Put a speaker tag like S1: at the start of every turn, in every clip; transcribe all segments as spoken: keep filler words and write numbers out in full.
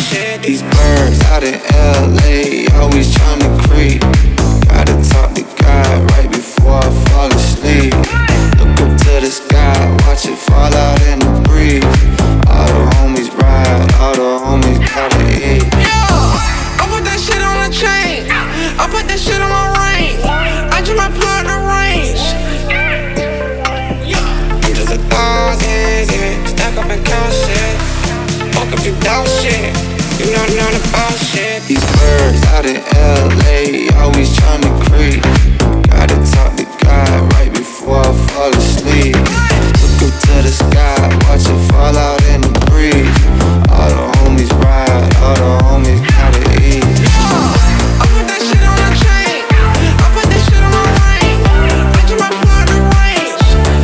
S1: shit.
S2: These birds out in L A always tryna creep. Gotta talk to God right before I fall asleep. Look up to the sky, watch it fall out in the breeze. All the homies ride, all the homies gotta eat.
S1: Yeah, I put that shit on the chain. I put that shit on my ring. I just might plug the range. I'm just a thousand, yeah. Stack up and count shit. Fuck if you doubt shit. You know nothing about shit.
S2: These birds out in L A always tryna creep. Gotta talk to God right before I fall asleep. Look up to the sky, watch it fall out in the breeze. All the homies ride, all the homies gotta eat.
S1: I put that shit on the chain. I put that shit on my ring. I just might plug the range.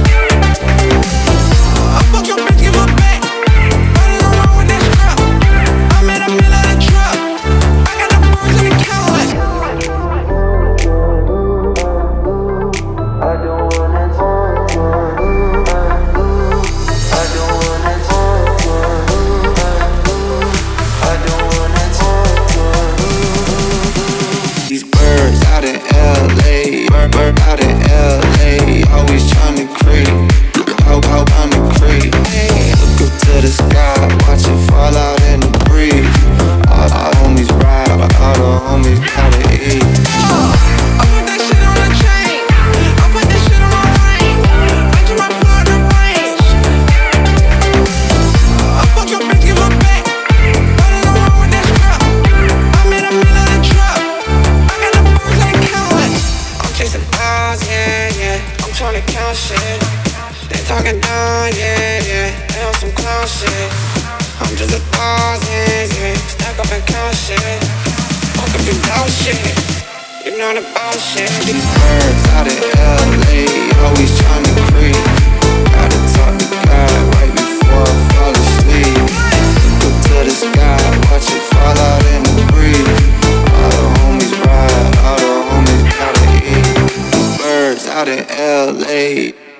S1: I fuck your bitch, give her back. Running around with that strap. I'm in the middle of the truck. I got the birds in the Cadillac.
S3: I don't wanna talk to you. I don't wanna talk to you. I don't wanna talk to you.
S2: These birds out in L A, bird, bird out in L A always tryna creep. Out, out on the creep. Look up to the sky, watch it fall out in the breeze. All the homies ride, all the homies gotta eat.
S1: I put that shit on the chain. I put that shit on my ring. I just might plug the range. I fuck your bitch, give her back. Running around with that strap. I'm in the middle of the truck. I got the birds in the Cadillac. I'm chasing miles, yeah, yeah. I'm tryna count shit. They talking down, yeah, yeah. They on some clown shit. I'm just a thousand, yeah. Stack up and count shit. Fuck if you doubt shit. You know about shit.
S2: These birds out in L A always tryna creep. Gotta talk to God right before I fall asleep. Look up to the sky, watch it fall out in the breeze. All the homies ride, all the homies gotta eat. These birds out in L A